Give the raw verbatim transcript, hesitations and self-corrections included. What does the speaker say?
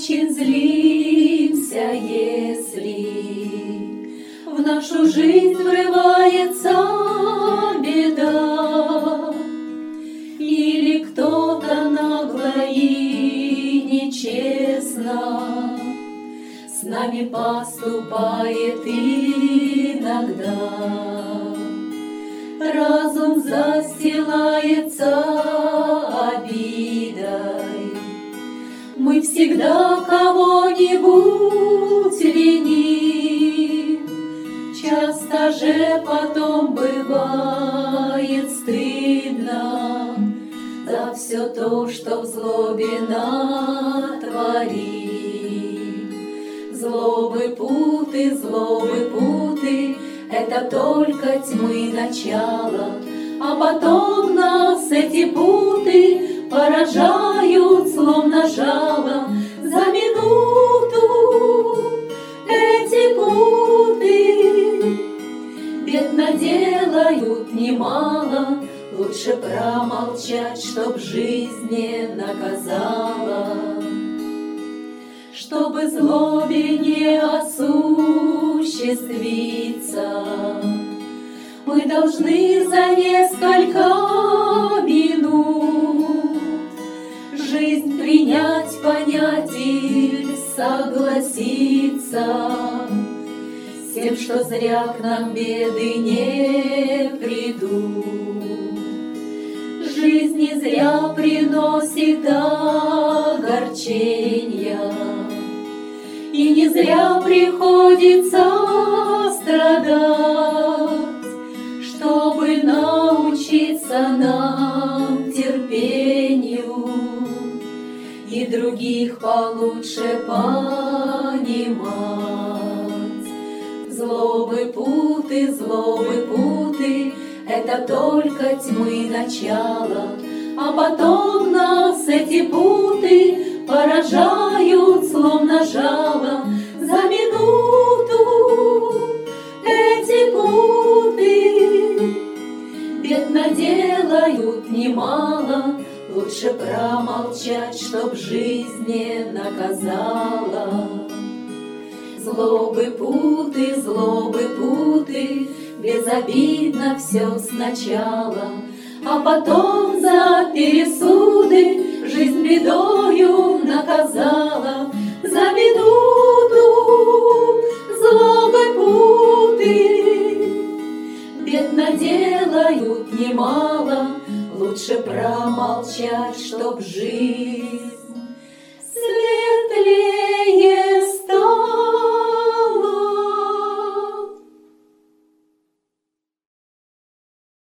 очень злимся, если в нашу жизнь врывается беда, или кто-то нагло и нечестно с нами поступает иногда. Разум застилается обидой, мы всегда кого-нибудь виним. Часто же потом бывает стыдно за все то, что в злобе натворим. Злобы путы, злобы путы, это только тьмы начало, а потом нас эти путы поражают, словно жало. За минуту эти путы бед наделают немало. Лучше промолчать, чтоб жизнь не наказала, чтобы злобе не осуществиться. Мы должны за несколько минут жизнь принять, понять и согласиться с тем, что зря к нам беды не придут. Жизнь не зря приносит огорчения, и не зря приходится страдать, чтобы научиться нам терпению и других получше понимать. Злобы путы, злобы путы, это только тьмы начало, а потом нас эти путы поражают, словно жало. За минуту эти путы бед наделают немало. Лучше промолчать, чтоб жизнь не наказала. Злобы путы, злобы путы, безобидно все сначала, а потом за пересуды жизнь бедою наказала. За минуту злобы путы бед наделают немало. Лучше промолчать, чтоб жизнь